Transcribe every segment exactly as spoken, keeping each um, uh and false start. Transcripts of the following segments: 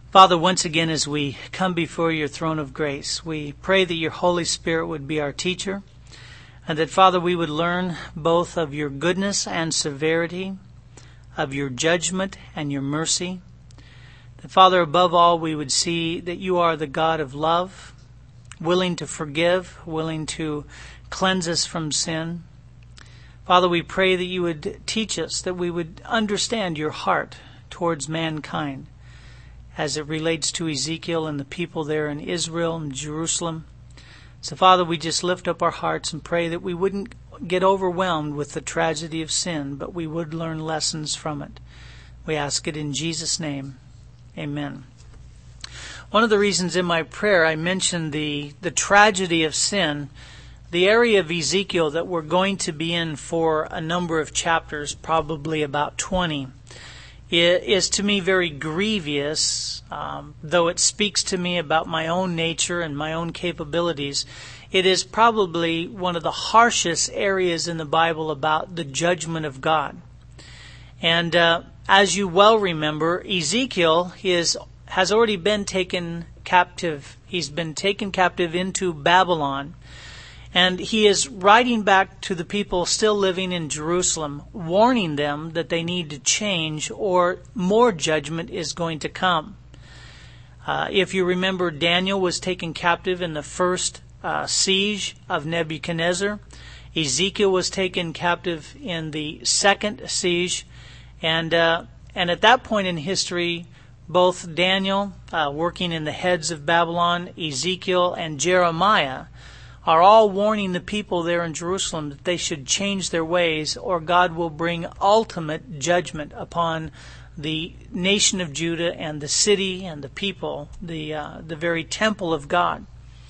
Father, once again as we come before your throne of grace, we pray that your Holy Spirit would be our teacher, and that, Father, we would learn both of your goodness and severity, of your judgment and your mercy. That, Father, above all, we would see that you are the God of love, willing to forgive, willing to cleanse us from sin. Father, we pray that you would teach us, that we would understand your heart towards mankind, as it relates to Ezekiel and the people there in Israel and Jerusalem. So, Father, we just lift up our hearts and pray that we wouldn't get overwhelmed with the tragedy of sin, but we would learn lessons from it. We ask it in Jesus' name. Amen. One of the reasons in my prayer I mentioned the, the tragedy of sin, the area of Ezekiel that we're going to be in for a number of chapters, probably about twenty, is to me very grievous, um, though it speaks to me about my own nature and my own capabilities. It is probably one of the harshest areas in the Bible about the judgment of God. And uh, as you well remember, Ezekiel is, has already been taken captive. He's been taken captive into Babylon. And he is writing back to the people still living in Jerusalem, warning them that they need to change or more judgment is going to come. Uh, if you remember, Daniel was taken captive in the first uh, siege of Nebuchadnezzar. Ezekiel was taken captive in the second siege. And uh, and at that point in history, both Daniel, uh, working in the heads of Babylon, Ezekiel, and Jeremiah are all warning the people there in Jerusalem that they should change their ways, or God will bring ultimate judgment upon the nation of Judah and the city and the people, the uh, the very temple of God.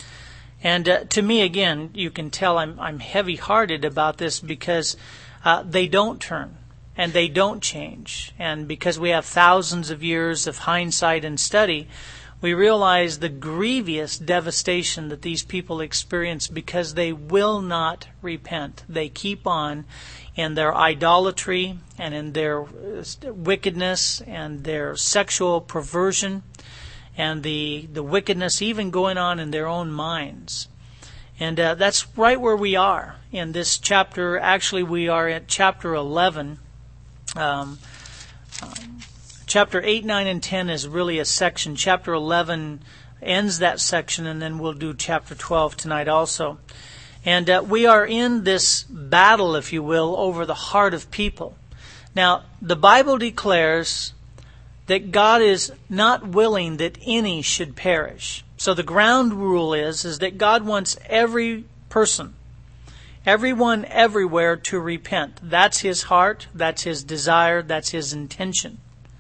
And uh, to me, again, you can tell I'm I'm heavy-hearted about this because uh, they don't turn and they don't change, and because we have thousands of years of hindsight and study, we realize the grievous devastation that these people experience because they will not repent. They keep on in their idolatry and in their wickedness and their sexual perversion and the, the wickedness even going on in their own minds. And uh, that's right where we are in this chapter. Actually, we are at chapter eleven. Um, um, Chapter eight, nine, and ten is really a section. Chapter eleven ends that section, and then we'll do chapter twelve tonight also. And uh, we are in this battle, if you will, over the heart of people. Now, the Bible declares that God is not willing that any should perish. So the ground rule is, is that God wants every person, everyone everywhere to repent. That's His heart, that's His desire, that's His intention.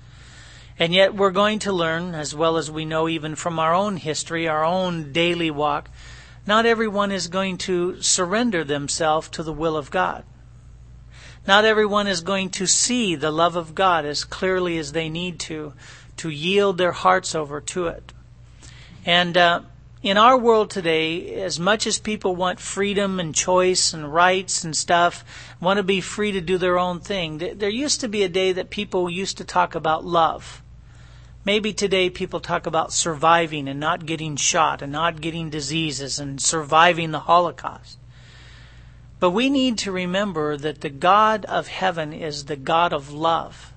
And yet we're going to learn, as well as we know even from our own history, our own daily walk, not everyone is going to surrender themselves to the will of God. Not everyone is going to see the love of God as clearly as they need to, to yield their hearts over to it. And uh, in our world today, as much as people want freedom and choice and rights and stuff, want to be free to do their own thing, there used to be a day that people used to talk about love. Maybe today people talk about surviving and not getting shot and not getting diseases and surviving the Holocaust. But we need to remember that the God of heaven is the God of love.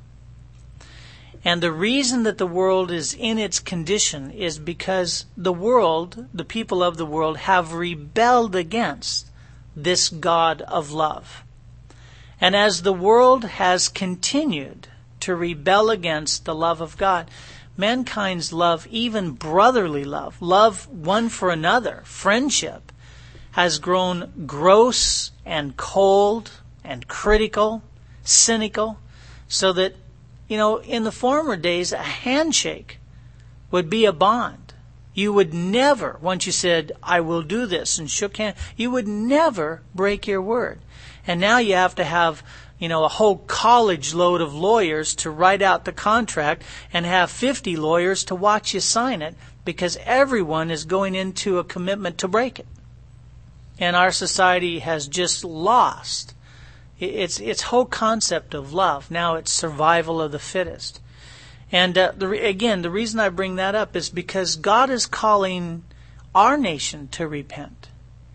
And the reason that the world is in its condition is because the world, the people of the world, have rebelled against this God of love. And as the world has continued to rebel against the love of God, mankind's love, even brotherly love, love one for another, friendship, has grown gross and cold and critical, cynical, so that, you know, in the former days, a handshake would be a bond. You would never, once you said, I will do this, and shook hands, you would never break your word. And now you have to have, you know, a whole college load of lawyers to write out the contract and have fifty lawyers to watch you sign it because everyone is going into a commitment to break it. And our society has just lost its its whole concept of love. Now it's survival of the fittest. And uh, the, again, the reason I bring that up is because God is calling our nation to repent.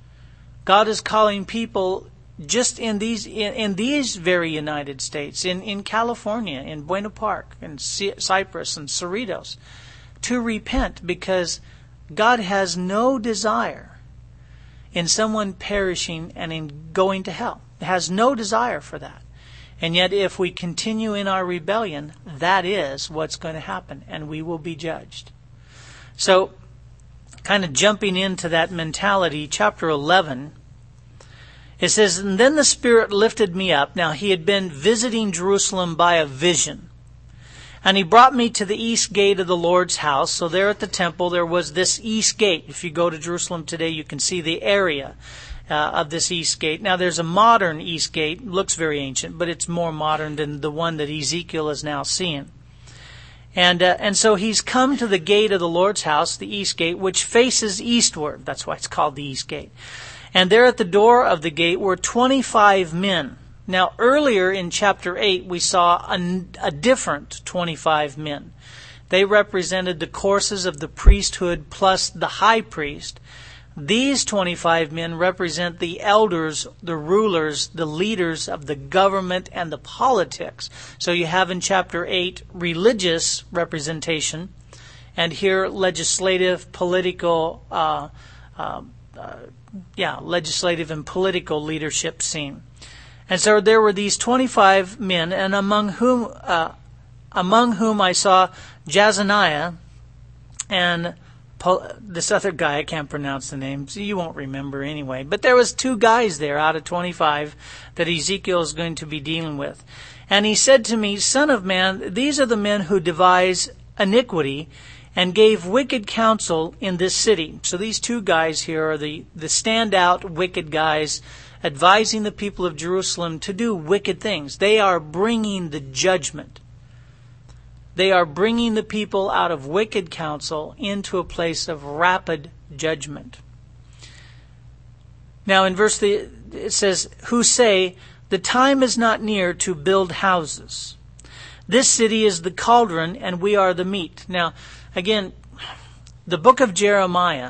God is calling people just in these in, in these very United States, in, in California, in Buena Park, in C- Cyprus, and Cerritos, to repent, because God has no desire in someone perishing and in going to hell. He has no desire for that. And yet if we continue in our rebellion, that is what's going to happen, and we will be judged. So, kind of jumping into that mentality, chapter eleven, it says, "And then the Spirit lifted me up." Now, he had been visiting Jerusalem by a vision. "And he brought me to the east gate of the Lord's house." So there at the temple, there was this east gate. If you go to Jerusalem today, you can see the area uh, of this east gate. Now, there's a modern east gate. It looks very ancient, but it's more modern than the one that Ezekiel is now seeing. And uh, and so he's come to the gate of the Lord's house, the east gate, which faces eastward. That's why it's called the east gate. "And there at the door of the gate were twenty-five men." Now, earlier in chapter eight, we saw a, a different twenty-five men. They represented the courses of the priesthood plus the high priest. These twenty-five men represent the elders, the rulers, the leaders of the government and the politics. So you have in chapter eight religious representation, and here legislative, political, uh, uh, uh, yeah, legislative and political leadership seen. And so there were these twenty-five men, and among whom, uh, among whom I saw Jazaniah and Paul, this other guy. I can't pronounce the name, so you won't remember anyway. But there was two guys there out of twenty-five that Ezekiel is going to be dealing with. "And he said to me, Son of man, these are the men who devise iniquity and gave wicked counsel in this city." So these two guys here are the, the standout wicked guys advising the people of Jerusalem to do wicked things. They are bringing the judgment. They are bringing the people out of wicked counsel into a place of rapid judgment. Now in verse the it says, "Who say, the time is not near to build houses. This city is the cauldron, and we are the meat." Now, again, the book of Jeremiah,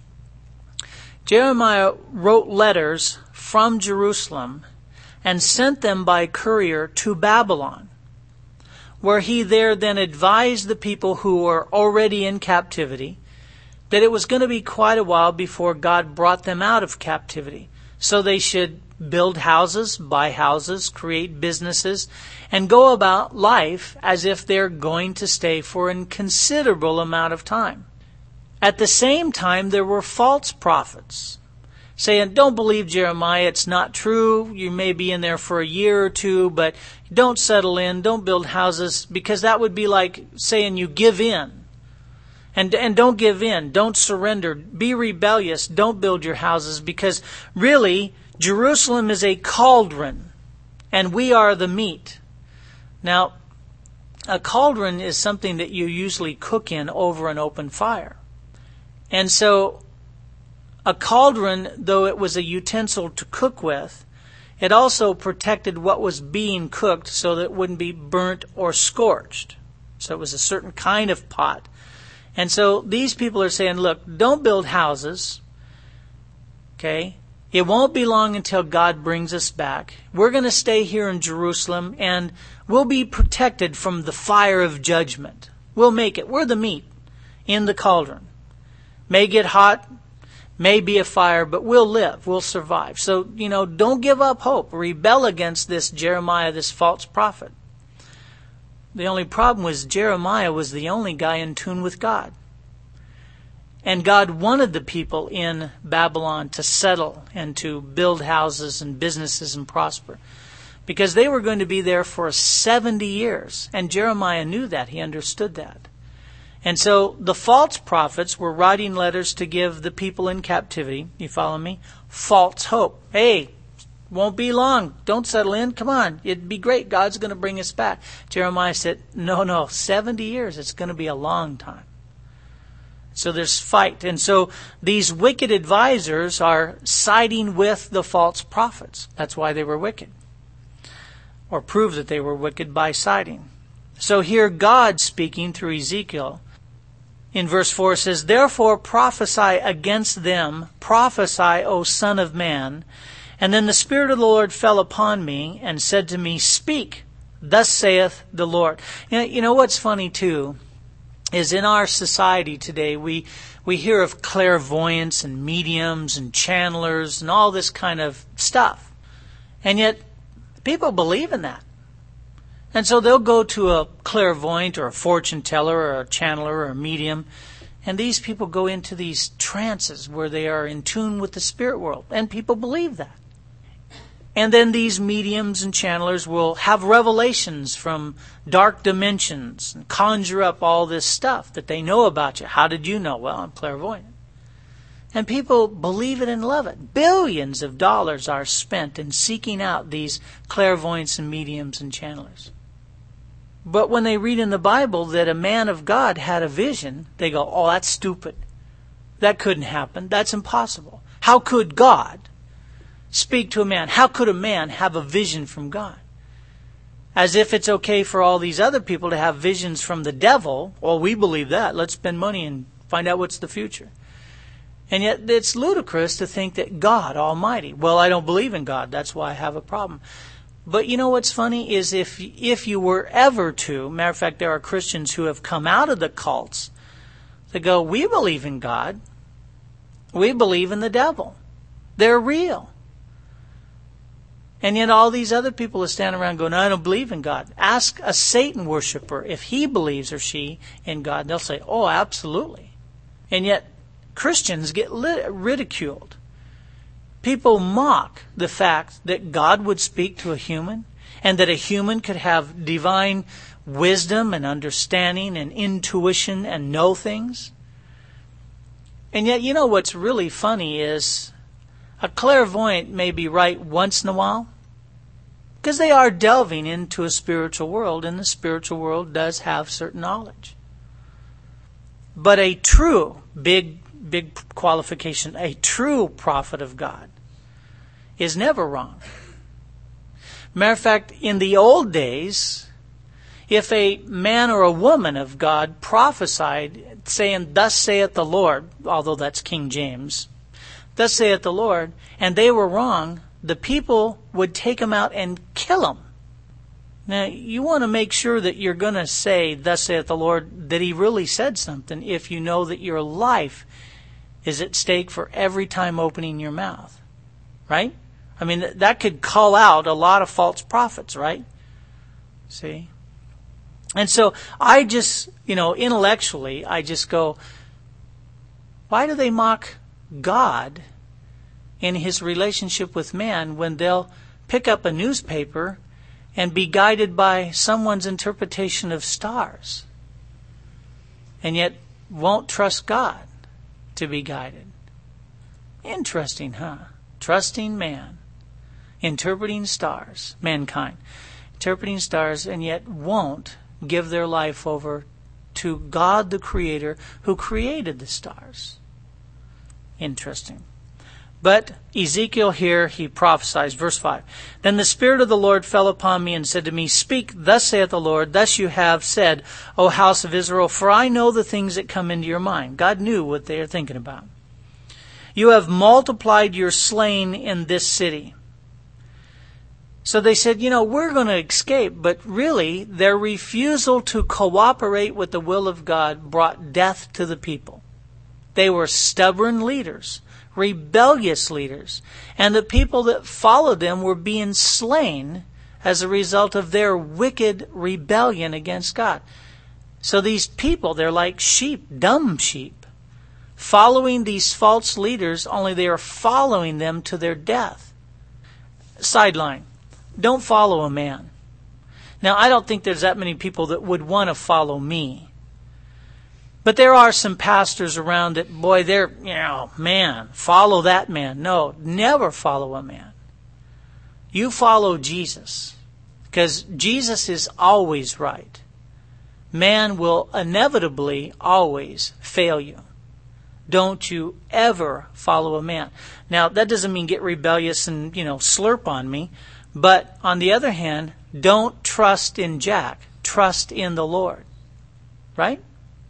Jeremiah wrote letters from Jerusalem and sent them by courier to Babylon, where he there then advised the people who were already in captivity that it was going to be quite a while before God brought them out of captivity. So they should build houses, buy houses, create businesses, and go about life as if they're going to stay for a considerable amount of time. At the same time, there were false prophets saying, "Don't believe Jeremiah, it's not true. You may be in there for a year or two, but don't settle in, don't build houses," because that would be like saying you give in. And, and don't give in, don't surrender, be rebellious, don't build your houses, because really, Jerusalem is a cauldron, and we are the meat. Now, a cauldron is something that you usually cook in over an open fire. And so, a cauldron, though it was a utensil to cook with, it also protected what was being cooked so that it wouldn't be burnt or scorched. So it was a certain kind of pot. And so these people are saying, look, don't build houses. Okay? It won't be long until God brings us back. We're going to stay here in Jerusalem, and we'll be protected from the fire of judgment. We'll make it. We're the meat in the cauldron. May get hot, may be a fire, but we'll live. We'll survive. So, you know, don't give up hope. Rebel against this Jeremiah, this false prophet. The only problem was Jeremiah was the only guy in tune with God. And God wanted the people in Babylon to settle and to build houses and businesses and prosper, because they were going to be there for seventy years. And Jeremiah knew that. He understood that. And so the false prophets were writing letters to give the people in captivity, you follow me, false hope. Hey, won't be long. Don't settle in. Come on. It'd be great. God's going to bring us back. Jeremiah said, no, no, seventy years. It's going to be a long time. So there's fight. And so these wicked advisors are siding with the false prophets. That's why they were wicked. Or prove that they were wicked by siding. So here God speaking through Ezekiel in verse four says, "Therefore prophesy against them, prophesy, O son of man. And then the Spirit of the Lord fell upon me and said to me, Speak, thus saith the Lord." You know, you know what's funny too is in our society today we we hear of clairvoyance and mediums and channelers and all this kind of stuff. And yet people believe in that. And so they'll go to a clairvoyant or a fortune teller or a channeler or a medium, and these people go into these trances where they are in tune with the spirit world, and people believe that. And then these mediums and channelers will have revelations from dark dimensions and conjure up all this stuff that they know about you. How did you know? Well, I'm clairvoyant. And people believe it and love it. Billions of dollars are spent in seeking out these clairvoyants and mediums and channelers. But when they read in the Bible that a man of God had a vision, they go, "Oh, that's stupid. That couldn't happen. That's impossible. How could God speak to a man? How could a man have a vision from God?" As if it's okay for all these other people to have visions from the devil. Well, we believe that. Let's spend money and find out what's the future. And yet it's ludicrous to think that God Almighty, well, I don't believe in God. That's why I have a problem. But you know what's funny is if if you were ever to, matter of fact, there are Christians who have come out of the cults that go, "We believe in God. We believe in the devil. They're real." And yet all these other people are standing around going, "No, I don't believe in God." Ask a Satan worshiper if he believes or she in God. They'll say, "Oh, absolutely." And yet Christians get ridiculed. People mock the fact that God would speak to a human and that a human could have divine wisdom and understanding and intuition and know things. And yet, you know what's really funny is a clairvoyant may be right once in a while because they are delving into a spiritual world, and the spiritual world does have certain knowledge. But a true, big, big qualification, a true prophet of God is never wrong. Matter of fact, in the old days, if a man or a woman of God prophesied, saying, "Thus saith the Lord," although that's King James, "Thus saith the Lord," and they were wrong, the people would take them out and kill them. Now, you want to make sure that you're going to say, "Thus saith the Lord," that he really said something if you know that your life is at stake for every time opening your mouth. Right? I mean, that could call out a lot of false prophets, right? See? And so I just, you know, intellectually, I just go, why do they mock God in his relationship with man when they'll pick up a newspaper and be guided by someone's interpretation of stars, and yet won't trust God to be guided? Interesting, huh? Trusting man, interpreting stars, mankind, interpreting stars, and yet won't give their life over to God the Creator who created the stars. Interesting. But Ezekiel here, he prophesies, verse five. "Then the Spirit of the Lord fell upon me and said to me, Speak, thus saith the Lord, thus you have said, O house of Israel, for I know the things that come into your mind." God knew what they are thinking about. "You have multiplied your slain in this city." So they said, you know, we're going to escape, but really their refusal to cooperate with the will of God brought death to the people. They were stubborn leaders, rebellious leaders, and the people that followed them were being slain as a result of their wicked rebellion against God. So these people, they're like sheep, dumb sheep, following these false leaders, only they are following them to their death. Sideline. Don't follow a man. Now, I don't think there's that many people that would want to follow me. But there are some pastors around that, boy, they're, you know, man, follow that man. No, never follow a man. You follow Jesus, because Jesus is always right. Man will inevitably always fail you. Don't you ever follow a man. Now, that doesn't mean get rebellious and, you know, slurp on me. But on the other hand, don't trust in Jack. trust in the Lord. Right?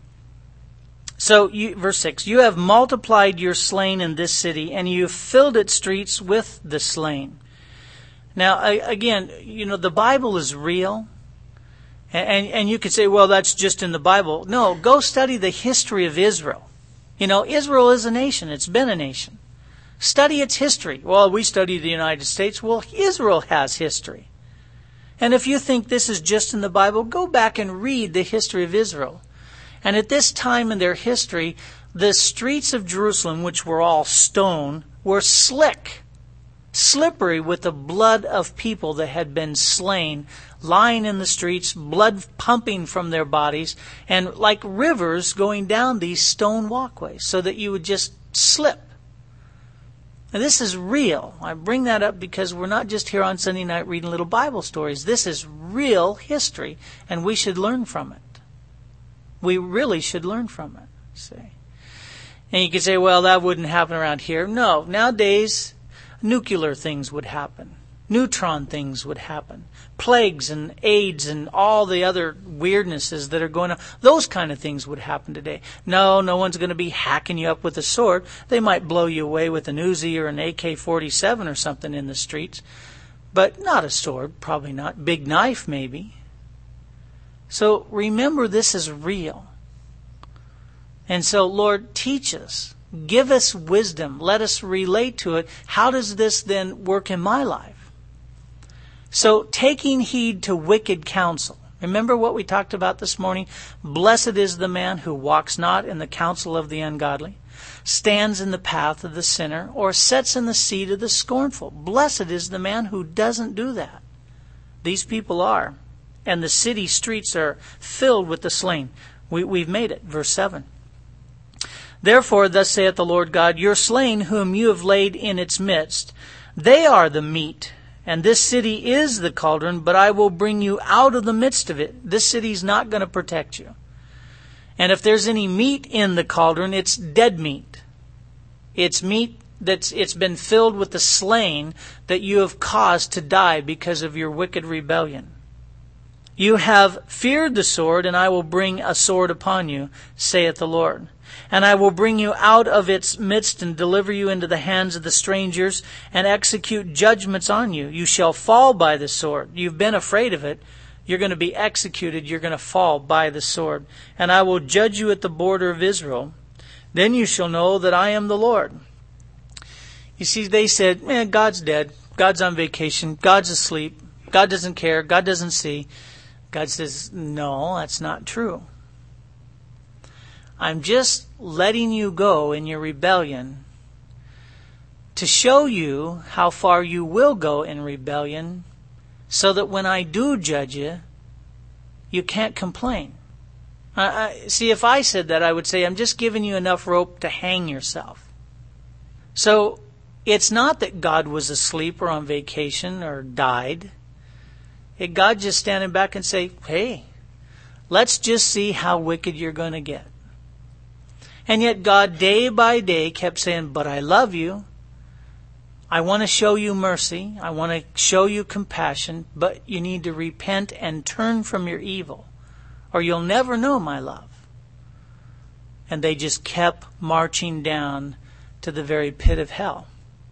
So, you, verse six, you have multiplied your slain in this city, and you have filled its streets with the slain. Now, I, again, you know, the Bible is real. And, and, and you could say, well, that's just in the Bible. No, go study the history of Israel. You know, Israel is a nation. It's been a nation. Study its history. Well, we study the United States. Well, Israel has history. And if you think this is just in the Bible, go back and read the history of Israel. And at this time in their history, the streets of Jerusalem, which were all stone, were slick, slippery with the blood of people that had been slain, lying in the streets, blood pumping from their bodies, and like rivers going down these stone walkways so that you would just slip. Now, this is real. I bring that up because we're not just here on Sunday night reading little Bible stories. This is real history, and we should learn from it. We really should learn from it. See? And you could say, well, that wouldn't happen around here. No, nowadays, nuclear things would happen. Neutron things would happen. Plagues and AIDS and all the other weirdnesses that are going on. Those kind of things would happen today. No, no one's going to be hacking you up with a sword. They might blow you away with an Uzi or an A K forty-seven or something in the streets. But not a sword, probably not. Big knife, maybe. So remember, this is real. And so, Lord, teach us. Give us wisdom. Let us relate to it. How does this then work in my life? So, taking heed to wicked counsel. Remember what we talked about this morning? Blessed is the man who walks not in the counsel of the ungodly, stands in the path of the sinner, or sits in the seat of the scornful. Blessed is the man who doesn't do that. These people are. And the city streets are filled with the slain. We, we've made it. Verse seven. Therefore, thus saith the Lord God, your slain whom you have laid in its midst, they are the meat. And this city is the cauldron, but I will bring you out of the midst of it. This city's not going to protect you. And if there's any meat in the cauldron, it's dead meat. It's meat that's it's been filled with the slain that you have caused to die because of your wicked rebellion. You have feared the sword, and I will bring a sword upon you, saith the Lord. And I will bring you out of its midst and deliver you into the hands of the strangers and execute judgments on you. You shall fall by the sword. You've been afraid of it. You're going to be executed. You're going to fall by the sword. And I will judge you at the border of Israel. Then you shall know that I am the Lord. You see, they said, man, God's dead. God's on vacation. God's asleep. God doesn't care. God doesn't see. God says, no, that's not true. I'm just letting you go in your rebellion to show you how far you will go in rebellion so that when I do judge you, you can't complain. I, I, see, if I said that, I would say, I'm just giving you enough rope to hang yourself. So it's not that God was asleep or on vacation or died. It, God just standing back and say, hey, let's just see how wicked you're going to get. And yet God day by day kept saying, but I love you. I want to show you mercy. I want to show you compassion. But you need to repent and turn from your evil, or you'll never know my love. And they just kept marching down to the very pit of hell.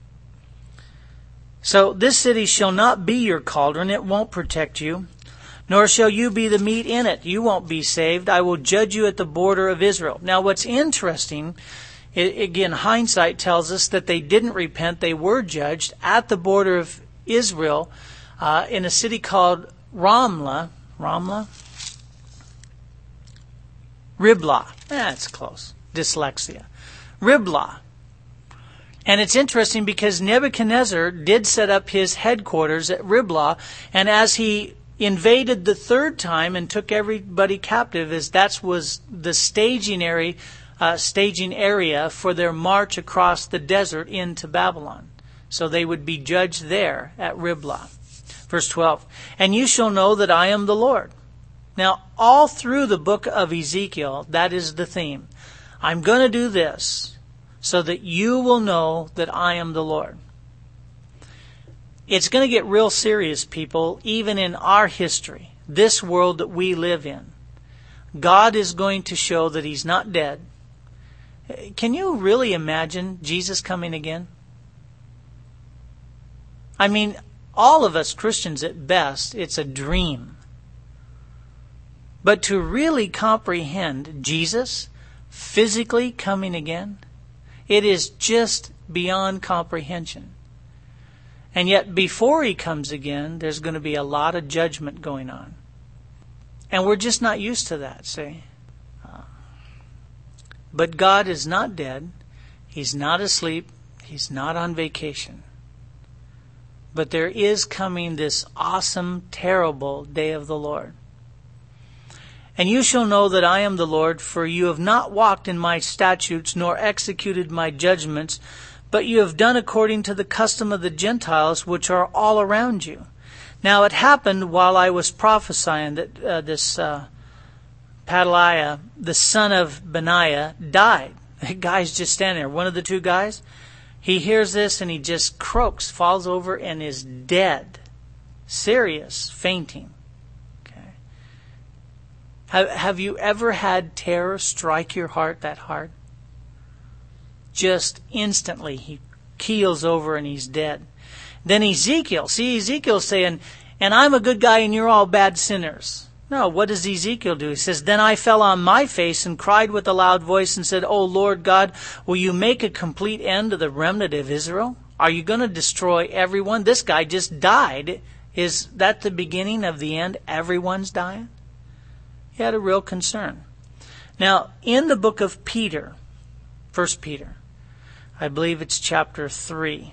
So this city shall not be your cauldron. It won't protect you. Nor shall you be the meat in it. You won't be saved. I will judge you at the border of Israel. Now what's interesting, again, hindsight tells us that they didn't repent. They were judged at the border of Israel uh, in a city called Ramlah. Ramlah? Riblah. That's close. Dyslexia. Riblah. And it's interesting because Nebuchadnezzar did set up his headquarters at Riblah, and as he invaded the third time and took everybody captive, as that was the staging area, uh, staging area for their march across the desert into Babylon. So they would be judged there at Riblah. Verse twelve, and you shall know that I am the Lord. Now, all through the book of Ezekiel, that is the theme. I'm going to do this so that you will know that I am the Lord. It's going to get real serious, people, even in our history. this world that we live in, God is going to show that He's not dead. Can you really imagine Jesus coming again? I mean, all of us Christians at best, it's a dream. But to really comprehend Jesus physically coming again, it is just beyond comprehension. And yet before He comes again, there's going to be a lot of judgment going on. And we're just not used to that, see? Uh, but God is not dead. He's not asleep. He's not on vacation. But there is coming this awesome, terrible day of the Lord. And you shall know that I am the Lord, for you have not walked in my statutes, nor executed my judgments, but you have done according to the custom of the Gentiles, which are all around you. Now it happened while I was prophesying that uh, this uh, Pedaliah, the son of Benaiah, died. The guy's just standing there. One of the two guys, he hears this and he just croaks, falls over and is dead. Serious fainting. Okay. Have, have you ever had terror strike your heart that hard? Just instantly he keels over and he's dead. Then Ezekiel, see Ezekiel saying, and I'm a good guy and you're all bad sinners. No, what does Ezekiel do? He says, then I fell on my face and cried with a loud voice and said, O Lord God, will you make a complete end of the remnant of Israel? Are you going to destroy everyone? This guy just died. Is that the beginning of the end? Everyone's dying? He had a real concern. Now, in the book of Peter, First Peter, I believe it's chapter three,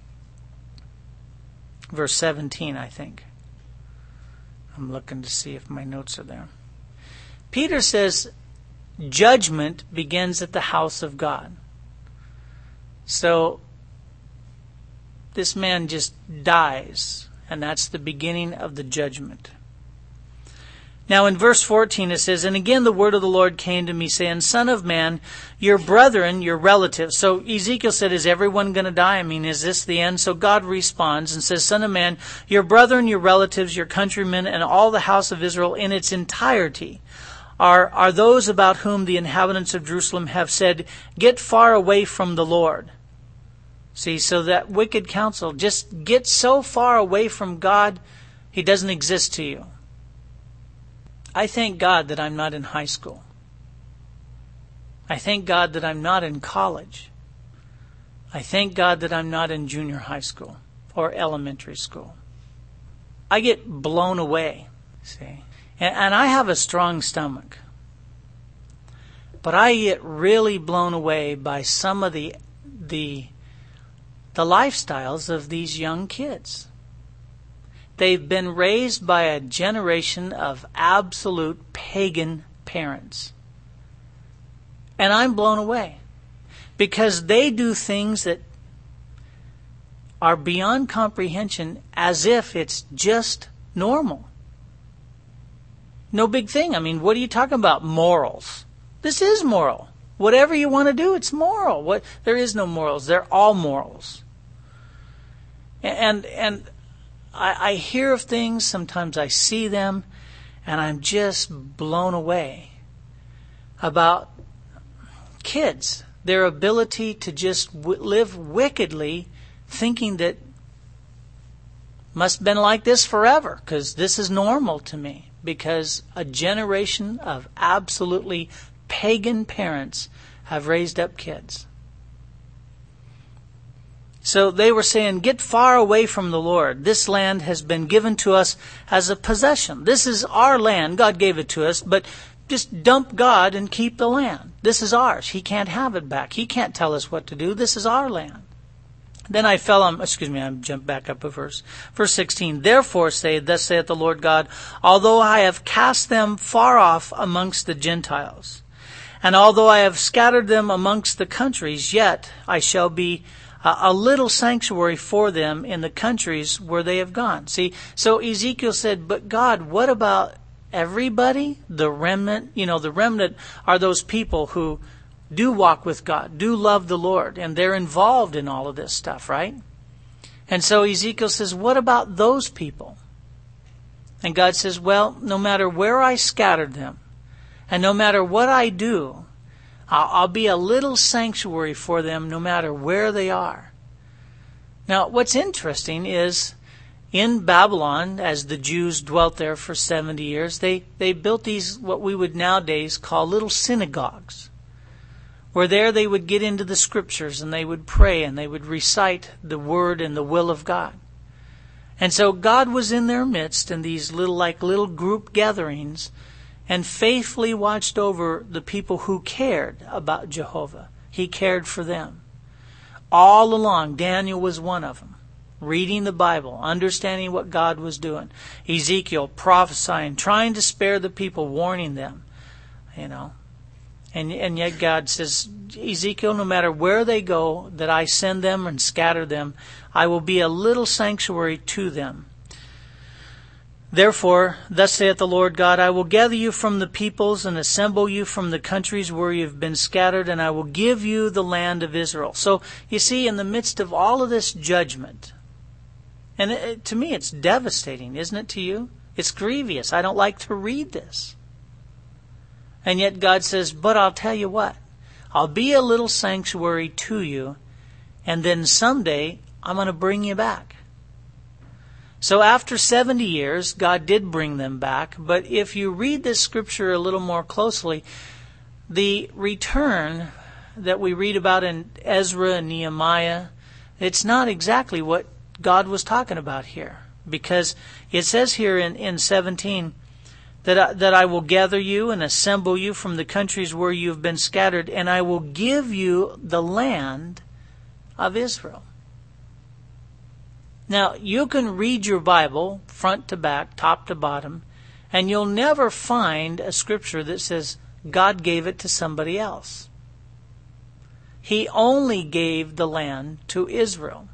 verse seventeen, I think. I'm looking to see if my notes are there. Peter says, judgment begins at the house of God. So, this man just dies, and that's the beginning of the judgment. Now in verse fourteen it says, and again the word of the Lord came to me, saying, Son of man, your brethren, your relatives. So Ezekiel said, is everyone going to die? I mean, is this the end? So God responds and says, Son of man, your brethren, your relatives, your countrymen, and all the house of Israel in its entirety are, are those about whom the inhabitants of Jerusalem have said, get far away from the Lord. See, so that wicked counsel, just get so far away from God, He doesn't exist to you. I thank God that I'm not in high school. I thank God that I'm not in college. I thank God that I'm not in junior high school or elementary school. I get blown away, see. And, and I have a strong stomach. But I get really blown away by some of the the the lifestyles of these young kids. They've been raised by a generation of absolute pagan parents. And I'm blown away. Because they do things that are beyond comprehension as if it's just normal. No big thing. I mean, what are you talking about? Morals. This is moral. Whatever you want to do, it's moral. What? There is no morals. They're all morals. And, and, I, I hear of things, sometimes I see them, and I'm just blown away about kids, their ability to just w- live wickedly, thinking that must have been like this forever, because this is normal to me, because a generation of absolutely pagan parents have raised up kids. So they were saying, get far away from the Lord. This land has been given to us as a possession. This is our land. God gave it to us, but just dump God and keep the land. This is ours. He can't have it back. He can't tell us what to do. This is our land. Then I fell on, excuse me, I jumped back up a verse. Verse sixteen, therefore say, thus saith the Lord God, although I have cast them far off amongst the Gentiles, and although I have scattered them amongst the countries, yet I shall be a little sanctuary for them in the countries where they have gone. See, so Ezekiel said, but God, what about everybody? The remnant, you know, the remnant are those people who do walk with God, do love the Lord, and they're involved in all of this stuff, right? And so Ezekiel says, what about those people? And God says, well, no matter where I scattered them, and no matter what I do, I'll, I'll be a little sanctuary for them no matter where they are. Now, what's interesting is, in Babylon, as the Jews dwelt there for seventy years, they, they built these, what we would nowadays call little synagogues, where there they would get into the scriptures and they would pray and they would recite the word and the will of God. And so God was in their midst in these little, like little group gatherings, and faithfully watched over the people who cared about Jehovah. He cared for them. All along, Daniel was one of them, reading the Bible, understanding what God was doing. Ezekiel prophesying, trying to spare the people, warning them, you know. And, and yet God says, Ezekiel, no matter where they go, that I send them and scatter them, I will be a little sanctuary to them. Therefore, thus saith the Lord God, I will gather you from the peoples and assemble you from the countries where you have been scattered, and I will give you the land of Israel. So, you see, in the midst of all of this judgment, and it, to me it's devastating, isn't it to you? It's grievous. I don't like to read this. And yet God says, but I'll tell you what, I'll be a little sanctuary to you, and then someday I'm going to bring you back. So after seventy years, God did bring them back, but if you read this scripture a little more closely, the return that we read about in Ezra and Nehemiah, it's not exactly what God was talking about here. Because it says here in, in seventeen, That I, that I will gather you and assemble you from the countries where you have been scattered, and I will give you the land of Israel. Now, you can read your Bible front to back, top to bottom, and you'll never find a scripture that says God gave it to somebody else. He only gave the land to Israel.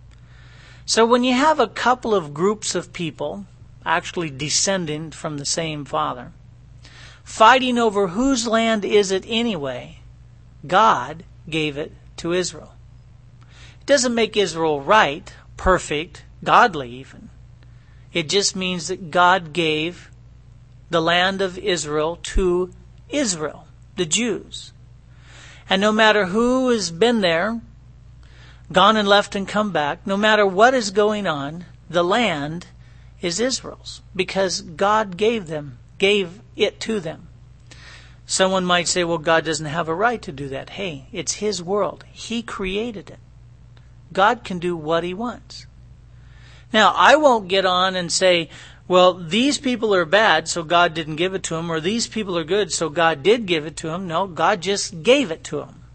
So when you have a couple of groups of people, actually descending from the same father, fighting over whose land is it anyway, God gave it to Israel. It doesn't make Israel right, perfect, godly even. It just means that God gave the land of Israel to Israel, the Jews. And no matter who has been there, gone and left and come back, no matter what is going on, the land is Israel's, because God gave them, gave it to them. Someone might say, well, God doesn't have a right to do that. Hey, it's His world. He created it. God can do what He wants. Now, I won't get on and say, well, these people are bad, so God didn't give it to them, or these people are good, so God did give it to them. No, God just gave it to them.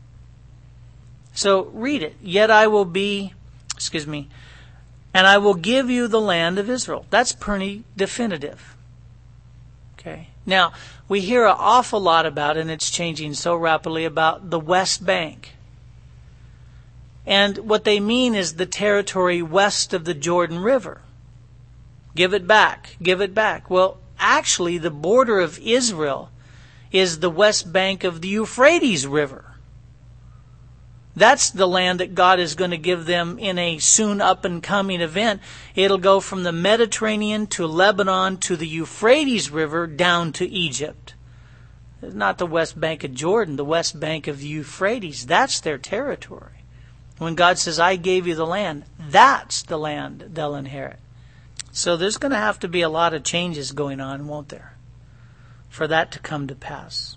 So read it. Yet I will be, excuse me, and I will give you the land of Israel. That's pretty definitive. Okay. Now, we hear an awful lot about, and it's changing so rapidly, about the West Bank. And what they mean is the territory west of the Jordan River. Give it back. Give it back. Well, actually, the border of Israel is the west bank of the Euphrates River. That's the land that God is going to give them in a soon up-and-coming event. It'll go from the Mediterranean to Lebanon to the Euphrates River down to Egypt. Not the west bank of Jordan, the west bank of the Euphrates. That's their territory. When God says, I gave you the land, that's the land they'll inherit. So there's going to have to be a lot of changes going on, won't there, for that to come to pass.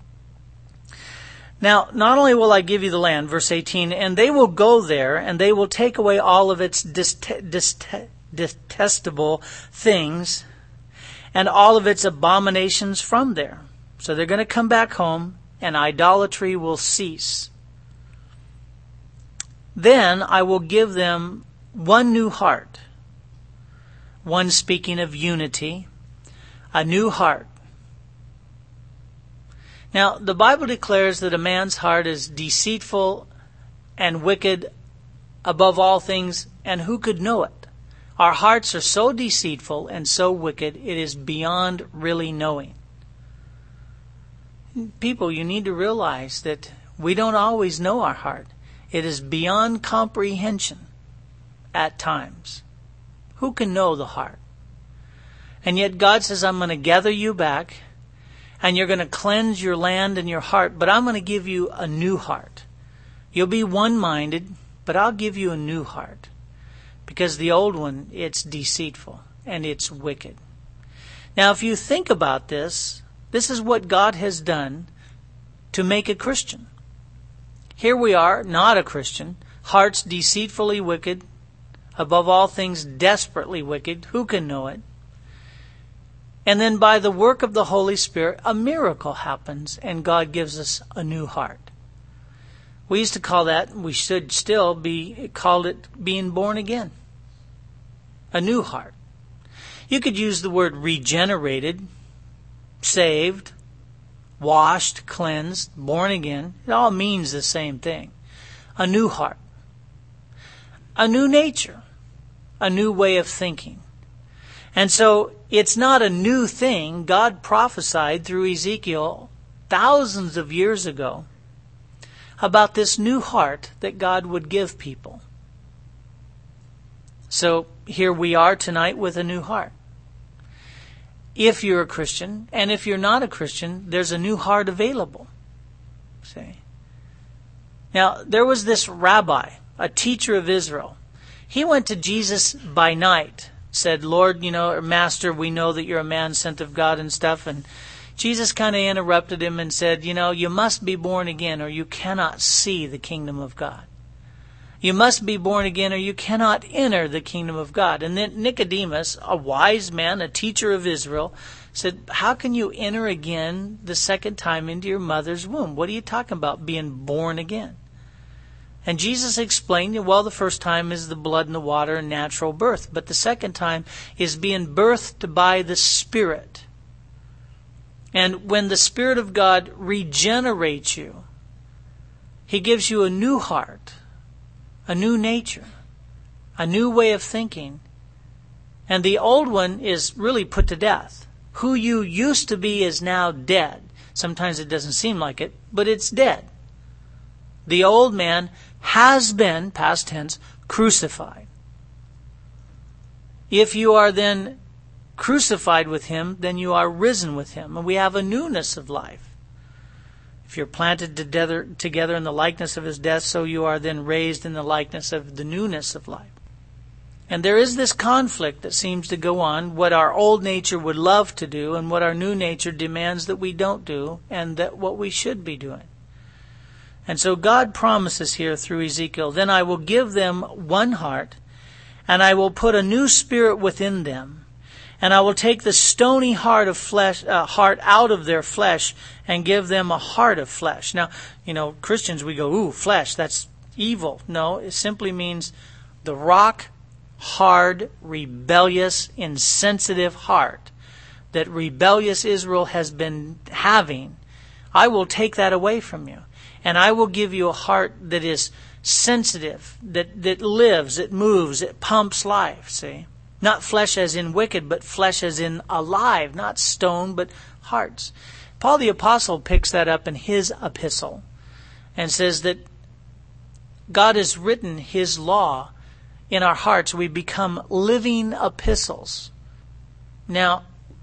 Now, not only will I give you the land, verse eighteen, and they will go there, and they will take away all of its dist- dist- detestable things, and all of its abominations from there. So they're going to come back home, and idolatry will cease. Then I will give them one new heart. One speaking of unity, a new heart. Now, the Bible declares that a man's heart is deceitful and wicked above all things, and who could know it? Our hearts are so deceitful and so wicked, it is beyond really knowing. People, you need to realize that we don't always know our heart. It is beyond comprehension at times. Who can know the heart? And yet God says, I'm going to gather you back, and you're going to cleanse your land and your heart, but I'm going to give you a new heart. You'll be one-minded, but I'll give you a new heart. Because the old one, it's deceitful and it's wicked. Now, if you think about this, this is what God has done to make a Christian. Here we are, not a Christian, hearts deceitfully wicked, above all things desperately wicked. Who can know it? And then by the work of the Holy Spirit, a miracle happens and God gives us a new heart. We used to call that, we should still be, called it being born again. A new heart. You could use the word regenerated, saved, washed, cleansed, born again. It all means the same thing. A new heart. A new nature. A new way of thinking. And so it's not a new thing. God prophesied through Ezekiel thousands of years ago about this new heart that God would give people. So here we are tonight with a new heart. If you're a Christian, and if you're not a Christian, there's a new heart available. See? Now, there was this rabbi, a teacher of Israel. He went to Jesus by night, said, Lord, you know, or Master, we know that you're a man sent of God and stuff. And Jesus kind of interrupted him and said, you know, you must be born again or you cannot see the kingdom of God. You must be born again or you cannot enter the kingdom of God. And then Nicodemus, a wise man, a teacher of Israel, said, how can you enter again the second time into your mother's womb? What are you talking about, being born again? And Jesus explained, well, the first time is the blood and the water and natural birth. But the second time is being birthed by the Spirit. And when the Spirit of God regenerates you, He gives you a new heart, a new nature, a new way of thinking. And the old one is really put to death. Who you used to be is now dead. Sometimes it doesn't seem like it, but it's dead. The old man has been, past tense, crucified. If you are then crucified with Him, then you are risen with Him. And we have a newness of life. If you're planted together, together in the likeness of His death, so you are then raised in the likeness of the newness of life. And there is this conflict that seems to go on, what our old nature would love to do and what our new nature demands that we don't do and that what we should be doing. And so God promises here through Ezekiel, then I will give them one heart, and I will put a new spirit within them, and I will take the stony heart of flesh, uh, heart out of their flesh, and give them a heart of flesh. Now, you know, Christians, we go, ooh, flesh, that's evil. No, it simply means the rock, hard, rebellious, insensitive heart that rebellious Israel has been having. I will take that away from you. And I will give you a heart that is sensitive, that, that lives, it moves, it pumps life, see? Not flesh as in wicked, but flesh as in alive, not stone, but hearts. Paul the Apostle picks that up in his epistle and says that God has written His law in our hearts. We become living epistles. Now,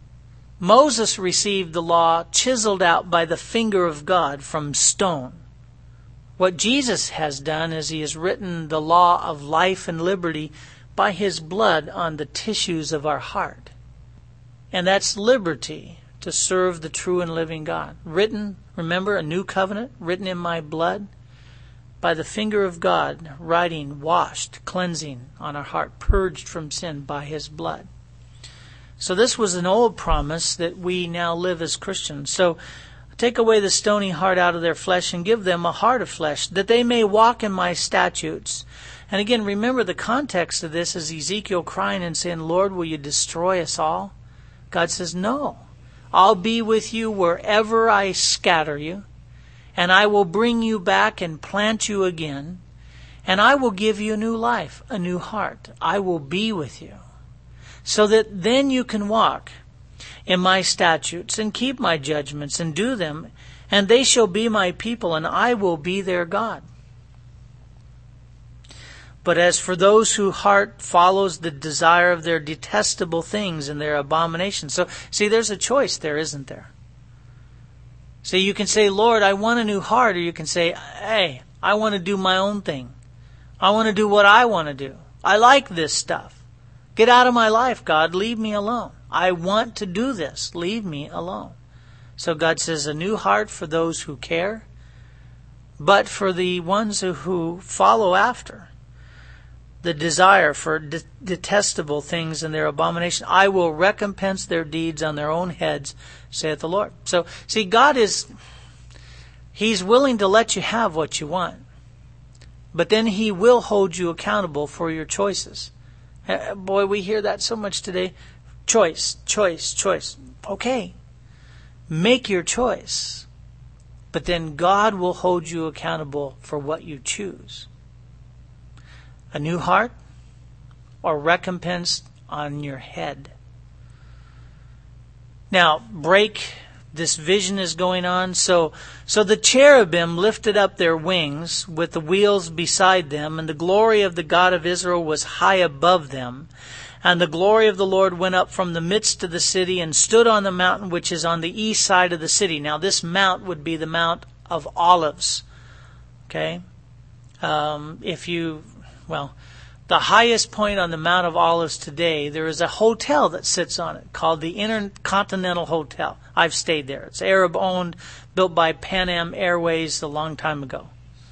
Moses received the law chiseled out by the finger of God from stone. What Jesus has done is He has written the law of life and liberty by His blood on the tissues of our heart. And that's liberty to serve the true and living God. Written, remember, a new covenant, written in my blood, by the finger of God, writing, washed, cleansing on our heart, purged from sin by His blood. So this was an old promise that we now live as Christians. So take away the stony heart out of their flesh and give them a heart of flesh, that they may walk in my statutes. And again, remember the context of this is Ezekiel crying and saying, Lord, will you destroy us all? God says, no. I'll be with you wherever I scatter you, and I will bring you back and plant you again, and I will give you a new life, a new heart. I will be with you, so that then you can walk in my statutes and keep my judgments and do them, and they shall be my people, and I will be their God. But as for those whose heart follows the desire of their detestable things and their abominations. So, see, there's a choice there, isn't there? So you can say, Lord, I want a new heart. Or you can say, hey, I want to do my own thing. I want to do what I want to do. I like this stuff. Get out of my life, God. Leave me alone. I want to do this. Leave me alone. So God says, a new heart for those who care, but for the ones who, who follow after the desire for de- detestable things and their abomination, I will recompense their deeds on their own heads, saith the Lord. So, see, God is, He's willing to let you have what you want. But then He will hold you accountable for your choices. Uh, boy, we hear that so much today. Choice, choice, choice. Okay. Make your choice. But then God will hold you accountable for what you choose. A new heart or recompense on your head. Now, break. This vision is going on. So, so the cherubim lifted up their wings with the wheels beside them, and the glory of the God of Israel was high above them. And the glory of the Lord went up from the midst of the city and stood on the mountain which is on the east side of the city. Now, this mount would be the Mount of Olives. Okay? Um, if you, well, the highest point on the Mount of Olives today, there is a hotel that sits on it called the Intercontinental Hotel. I've stayed there. It's Arab-owned, built by Pan Am Airways a long time ago.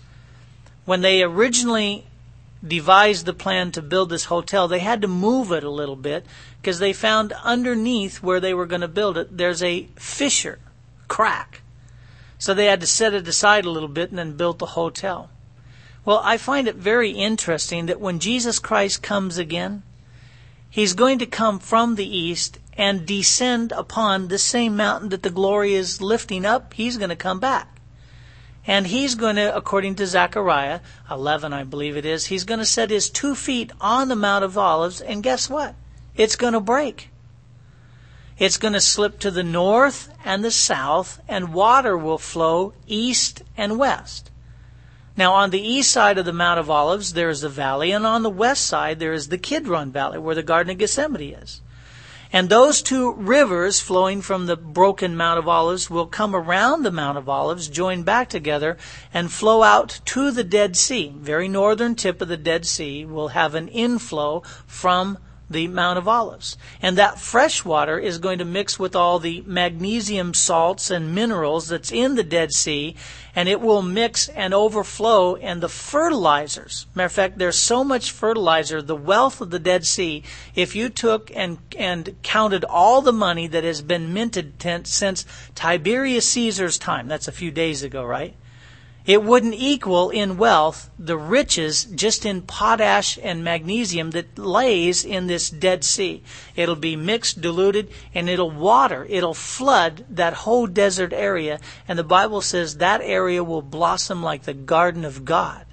When they originally devised the plan to build this hotel, they had to move it a little bit because they found underneath where they were going to build it, there's a fissure, crack. So they had to set it aside a little bit and then build the hotel. Well, I find it very interesting that when Jesus Christ comes again, He's going to come from the east and descend upon the same mountain that the glory is lifting up. He's going to come back. And He's going to, according to Zechariah eleven, I believe it is, He's going to set His two feet on the Mount of Olives, and guess what? It's going to break. It's going to slip to the north and the south, and water will flow east and west. Now, on the east side of the Mount of Olives, there is the valley, and on the west side, there is the Kidron Valley, where the Garden of Gethsemane is. And those two rivers flowing from the broken Mount of Olives will come around the Mount of Olives, join back together, and flow out to the Dead Sea. Very northern tip of the Dead Sea will have an inflow from the Mount of Olives. And that fresh water is going to mix with all the magnesium salts and minerals that's in the Dead Sea, and it will mix and overflow, and the fertilizers. Matter of fact, there's so much fertilizer, the wealth of the Dead Sea, if you took and, and counted all the money that has been minted ten, since Tiberius Caesar's time, that's a few days ago, right? It wouldn't equal in wealth the riches just in potash and magnesium that lays in this Dead Sea. It'll be mixed, diluted, and it'll water. It'll flood that whole desert area. And the Bible says that area will blossom like the garden of God.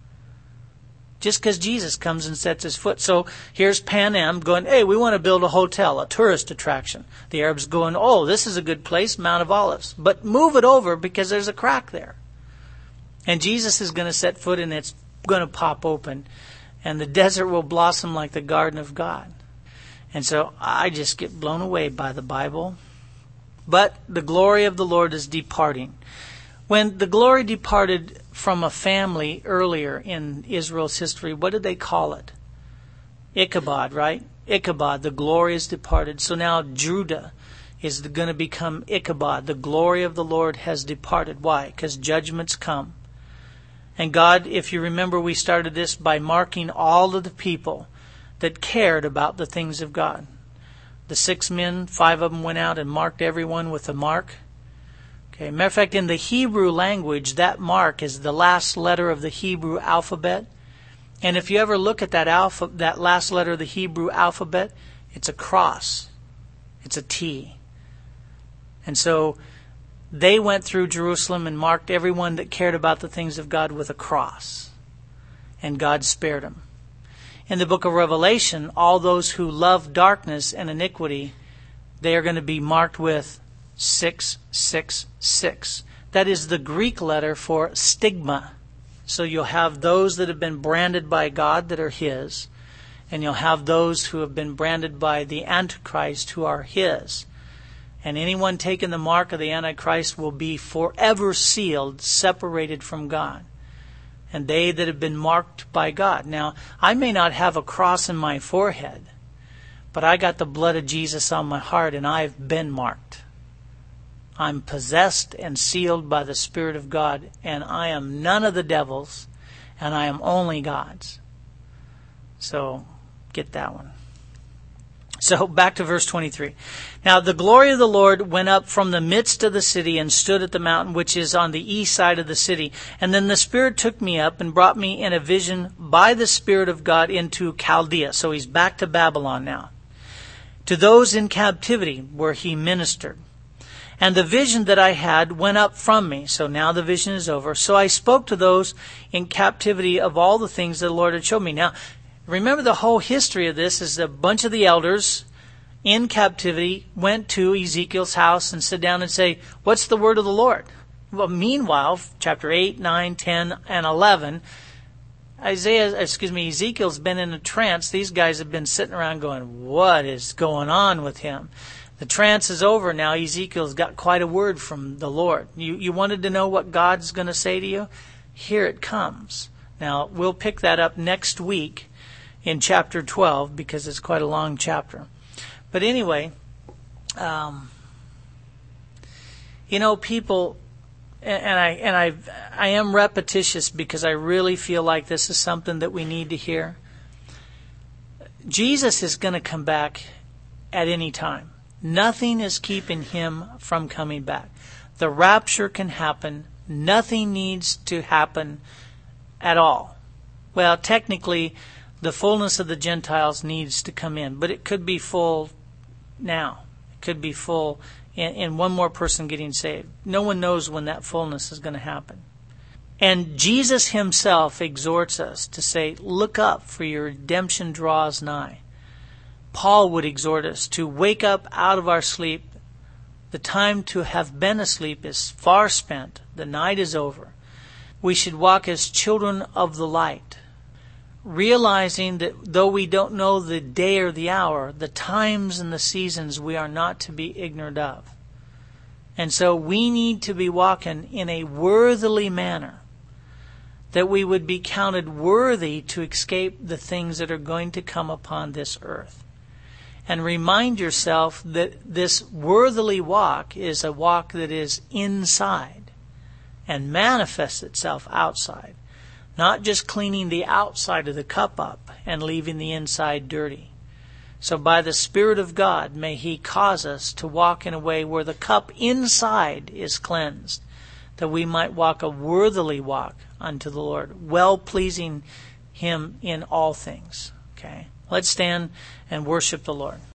Just because Jesus comes and sets His foot. So here's Pan Am going, hey, we want to build a hotel, a tourist attraction. The Arabs going, oh, this is a good place, Mount of Olives. But move it over because there's a crack there. And Jesus is going to set foot and it's going to pop open. And the desert will blossom like the garden of God. And so I just get blown away by the Bible. But the glory of the Lord is departing. When the glory departed from a family earlier in Israel's history, what did they call it? Ichabod, right? Ichabod, the glory is departed. So now Judah is going to become Ichabod. The glory of the Lord has departed. Why? Because judgments come. And God, if you remember, we started this by marking all of the people that cared about the things of God. The six men, five of them went out and marked everyone with a mark. Okay. Matter of fact, in the Hebrew language, that mark is the last letter of the Hebrew alphabet. And if you ever look at that alpha, that last letter of the Hebrew alphabet, it's a cross. It's a T. And so they went through Jerusalem and marked everyone that cared about the things of God with a cross. And God spared them. In the book of Revelation, all those who love darkness and iniquity, they are going to be marked with six six six. That is the Greek letter for stigma. So you'll have those that have been branded by God that are His, and you'll have those who have been branded by the Antichrist who are His. And anyone taking the mark of the Antichrist will be forever sealed, separated from God. And they that have been marked by God. Now, I may not have a cross in my forehead, but I got the blood of Jesus on my heart, and I've been marked. I'm possessed and sealed by the Spirit of God, and I am none of the devil's, and I am only God's. So, get that one. So, back to verse twenty-three. Now, the glory of the Lord went up from the midst of the city and stood at the mountain which is on the east side of the city. And then the Spirit took me up and brought me in a vision by the Spirit of God into Chaldea. So he's back to Babylon now. To those in captivity where he ministered. And the vision that I had went up from me. So now the vision is over. So I spoke to those in captivity of all the things that the Lord had showed me. Now, remember the whole history of this is a bunch of the elders in captivity went to Ezekiel's house and sit down and say, what's the word of the Lord? Well, meanwhile, chapter eight, nine, ten, and eleven, Isaiah, excuse me, Ezekiel's been in a trance. These guys have been sitting around going, what is going on with him? The trance is over now. Ezekiel's got quite a word from the Lord. You, you wanted to know what God's going to say to you? Here it comes. Now, we'll pick that up next week in chapter twelve, because it's quite a long chapter. But anyway, um, you know, people, and I and I I am repetitious because I really feel like this is something that we need to hear. Jesus is going to come back at any time. Nothing is keeping him from coming back. The rapture can happen. Nothing needs to happen at all. Well, technically, the fullness of the Gentiles needs to come in, but it could be full now. It could be full in, in one more person getting saved. No one knows when that fullness is going to happen. And Jesus himself exhorts us to say, look up, for your redemption draws nigh. Paul would exhort us to wake up out of our sleep. The time to have been asleep is far spent. The night is over. We should walk as children of the light, realizing that though we don't know the day or the hour, the times and the seasons we are not to be ignorant of. And so we need to be walking in a worthily manner, that we would be counted worthy to escape the things that are going to come upon this earth. And remind yourself that this worthily walk is a walk that is inside and manifests itself outside. Not just cleaning the outside of the cup up and leaving the inside dirty. So by the Spirit of God, may He cause us to walk in a way where the cup inside is cleansed, that we might walk a worthily walk unto the Lord, well-pleasing Him in all things. Okay, let's stand and worship the Lord.